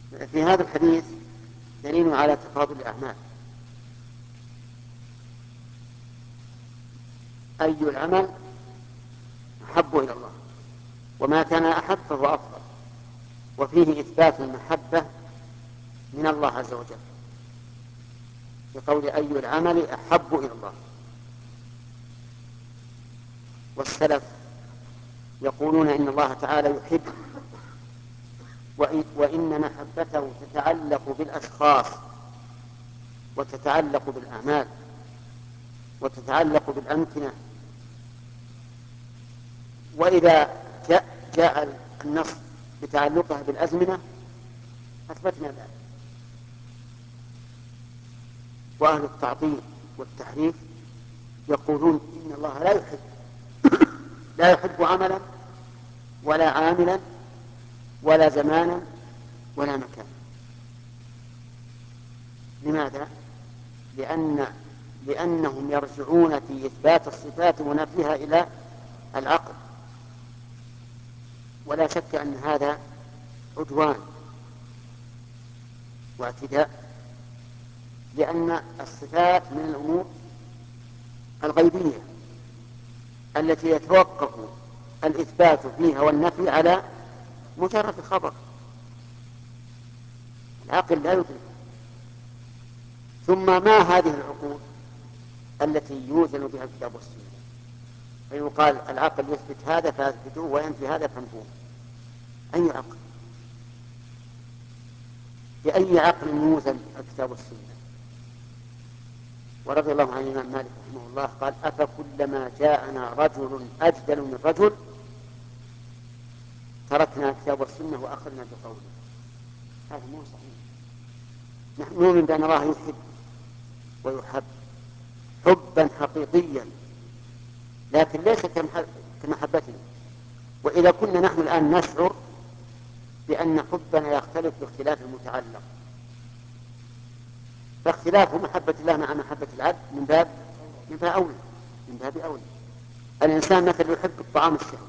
في هذا الحديث دليل على تفاضل الأعمال. أي العمل أحب إلى الله، وما كان أحب فهو أفضل، وفيه إثبات المحبة من الله عز وجل بقول أي العمل أحب إلى الله. والسلف يقولون إن الله تعالى يحب، وإن محبته تتعلق بالأشخاص وتتعلق بالأعمال وتتعلق بالأمكنة. وإذا جاء النص بتعلقها بالأزمنة أثبتنا ذلك. وأهل التعطيل والتحريف يقولون إن الله لا يحب عملا ولا عاملا ولا زمانا ولا مكان. لماذا؟ لأنهم يرجعون في إثبات الصفات ونفيها إلى العقل، ولا شك أن هذا عدوان واعتداء، لأن الصفات من الأمور الغيبية التي يتوقف الإثبات فيها والنفي على مجرد خبر، العقل لا يدرك. ثم ما هذه العقول التي يوزن بها الكتاب والسنة؟ فيقال العقل يثبت هذا فاثبتوه وينفي هذا فانفوه. أي عقل؟ بأي عقل يوزن الكتاب والسنة؟ ورضي الله عن الإمام مالك رحمه الله قال أفكلما جاءنا رجل أجدل من رجل تركنا الكتاب والسنة وأخذنا بقوله. هذا مو صحيح. نحن نؤمن بأن الله يحب ويحب حبا حقيقيا، لكن ليس كمحبتنا. وإذا كنا نحن الآن نشعر بأن حبنا يختلف باختلاف المتعلق، فاختلاف محبة الله مع محبة العبد من باب أولى. الإنسان مثلا يحب الطعام الشهي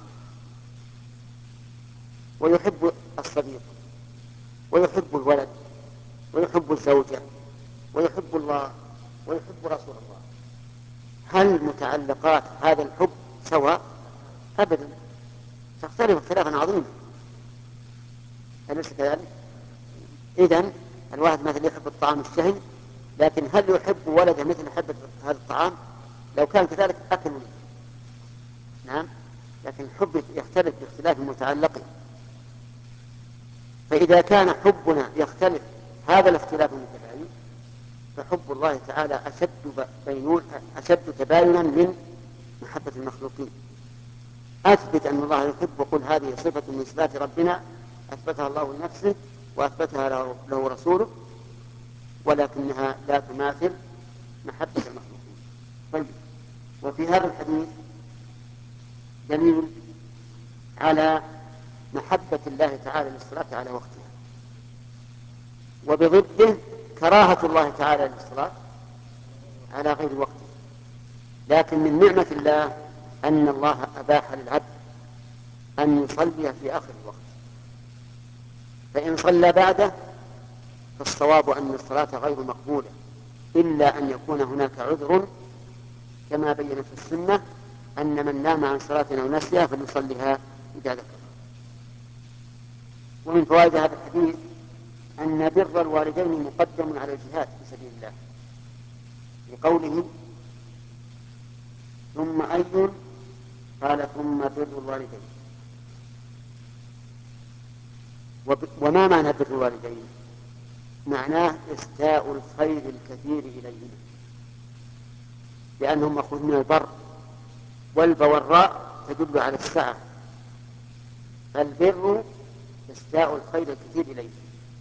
ويحب الصديق ويحب الولد ويحب الزوجة ويحب الله ويحب رسول الله. هل متعلقات هذا الحب سواء؟ أبدا، تختلف اختلافا عظيما. أليس كذلك؟ إذن الواحد مثلا يحب الطعام الشهي، لكن هل يحب ولده مثل محبة هذا الطعام؟ لو كان كذلك أكل ولده. نعم، لكن الحب يختلف باختلاف المتعلقين. فإذا كان حبنا يختلف هذا الاختلاف المتباين، فحب الله تعالى أشد تباينا من محبة المخلوقين. أثبت أن الله يحب وقل هذه صفة من صفات ربنا أثبتها الله لنفسه وأثبتها له رسوله، ولكنها لا تماثل محبة المخلوقين. طيب، وفي هذا الحديث دليل على محبة الله تعالى للصلاة على وقتها، وبضده كراهة الله تعالى للصلاة على غير وقته. لكن من نعمة الله أن الله أباح للعبد أن يصلي في آخر الوقت، فإن صلى بعده فالصواب أن الصلاة غير مقبولة إلا أن يكون هناك عذر، كما بين في السنة أن من نام عن صلاة أو نسيها فليصليها إذا ذكر. ومن فوائد هذا الحديث أن بر الوالدين مقدم على الجهاد في سبيل الله، لقوله ثم أي؟ قال ثم بر الوالدين. وما معنى بر الوالدين؟ معناه إسداء الخير الكثير إليهما، لأنهم مأخوذ من البر، والبوراء تدل على السعة. فالبر إسداء الخير الكثير إليه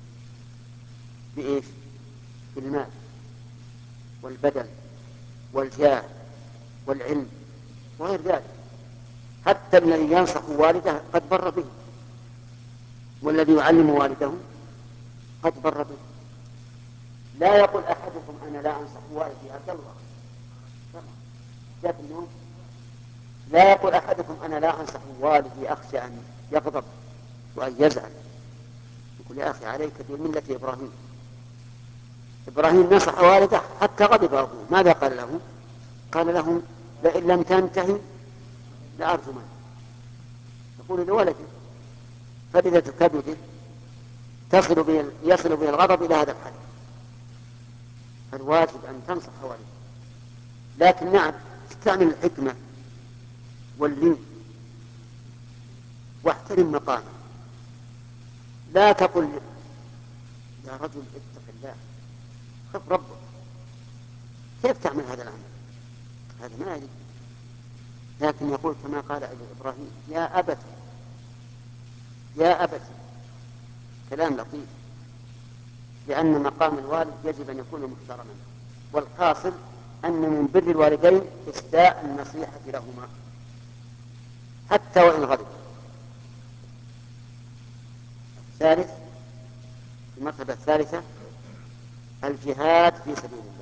بإيش؟ بالمال والبدن والجاه والعلم وغير ذلك. حتى الذي ينصح والده قد بر به، والذي يعلم والده قد بر به. لا يقول أحدكم أنا لا أنصح والدي عبد الله، لا يقول أحدكم أنا لا أنصح والدي أخشى أن يغضب وأن يزعل. يقول يا أخي عليك بملة إبراهيم. إبراهيم نصح والده حتى غضب أبوه، ماذا قال له؟ قال له لئن لم تنتهي لأرجمنك. يقول لولده فلذة كبده يصل به الغضب إلى هذا الحد. فالواجب أن تنصح والدك، لكن نعم استعمل الحكمة واللين واحترم مقامه. لا تقل يا رجل اتق الله خف ربك، كيف تعمل هذا العمل؟ هذا ما يجب. لكن يقول كما قال إبراهيم يا أبت يا أبت، كلام لطيف، لأن مقام الوالد يجب أن يكون محترما. والحاصل أن من بر الوالدين إسداء النصيحة لهما حتى وإن غضب. الثالث، المرتبة الثالثة الجهاد في سبيل الله.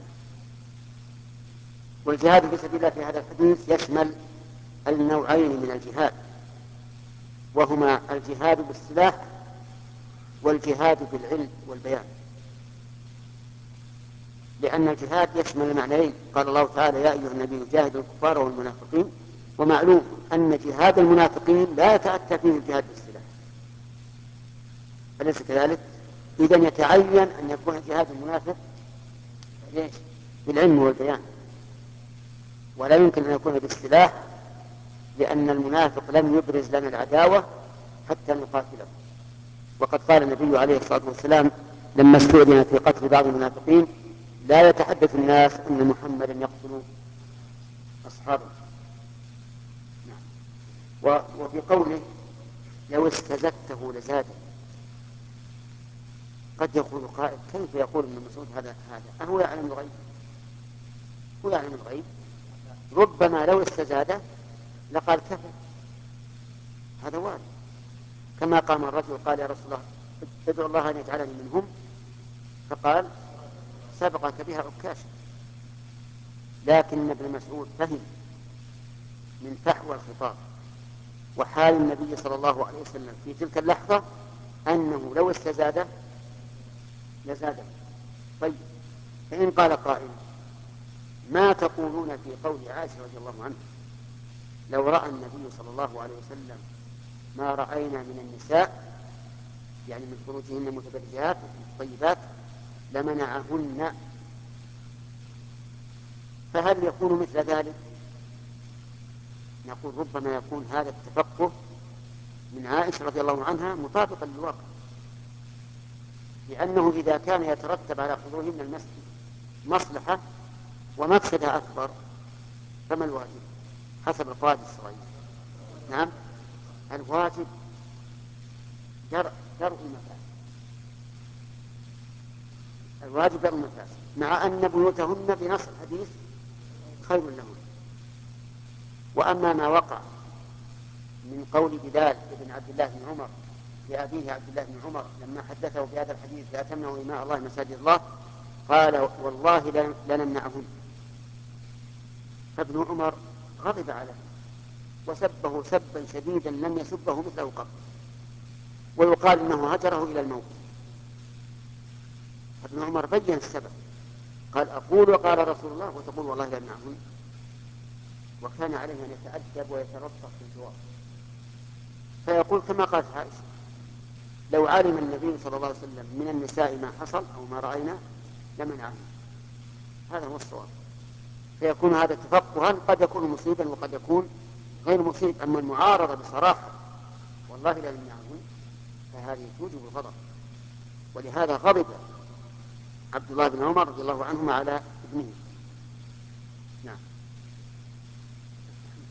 والجهاد في سبيل الله في هذا الحديث يشمل النوعين من الجهاد، وهما الجهاد بالسلاح والجهاد بالعلم والبيان. لأن الجهاد يشمل معنيين، قال الله تعالى يا أيها النبي جاهد الكفار والمنافقين، ومعلوم أن جهاد المنافقين لا يتأتى فيه الجهاد بالسلاح، أليس كذلك؟ إذن يتعين أن يكون جهاد المنافق بالعلم والبيان، ولا يمكن أن يكون بالسلاح، لأن المنافق لم يبرز لنا العداوة حتى نقاتله. وقد قال النبي عليه الصلاة والسلام لما استؤذن في قتل بعض المنافقين لا يتحدث الناس أن محمدا يقتل أصحابه. وفي قوله لو استزدته لزاده، قد يقول قائل كيف يقول ابن مسعود هذا أهو يعلم الغيب؟ هو يعلم الغيب، ربما لو استزاده لقال كفى. هذا وارد، كما قام الرجل قال يا رسول الله ادعو الله أن يجعلني منهم، فقال سبقك بها عكاشا. لكن ابن مسعود فهم من فحوى الخطاب وحال النبي صلى الله عليه وسلم في تلك اللحظة أنه لو استزاده لزاده. طيب، فإن قال قائل ما تقولون في قول عائشة رضي الله عنها لو رأى النبي صلى الله عليه وسلم ما رأينا من النساء، يعني من خروجهن متبرجات طيبات، لمنعهن، فهل يكون مثل ذلك؟ نقول ربما يكون هذا التفقه من عائشة رضي الله عنها مطابقا للواقع، لأنه إذا كان يترتب على حضورهن المسجد مصلحة ومفسدة أكبر فما الواجب حسب القواعد الشرعية؟ نعم، الواجب درء المفاسد، الواجب درء المفاسد، مع أن بيوتهن بنص الحديث خير لهن. وأما ما وقع من قول بلال بن عبد الله بن عمر لأبيه عبد الله بن عمر لما حدثه بهذا الحديث لا تمنعوا إماء الله مساجد الله، قال والله لنمنعهن، فابن عمر غضب عليه وسبه سبا شديدا لم يسبه مثله قط، ويقال انه هجره الى الموت. ابن عمر بين السبب، قال اقول وقال رسول الله وتقول والله لنمنعهن، وكان عليه ان يتأدب ويتلطف في الجواب، فيقول كما قالت عائشة لو علم النبي صلى الله عليه وسلم من النساء ما حصل او ما راينا لمنعهن. هذا هو الصواب. فيكون هذا تفقها قد يكون مصيبا وقد يكون غير مصيب. اما المعارضه بصراحه والله لا يمنعهن فهذه توجب الغضب، ولهذا غضب عبد الله بن عمر رضي الله عنهما على ابنه.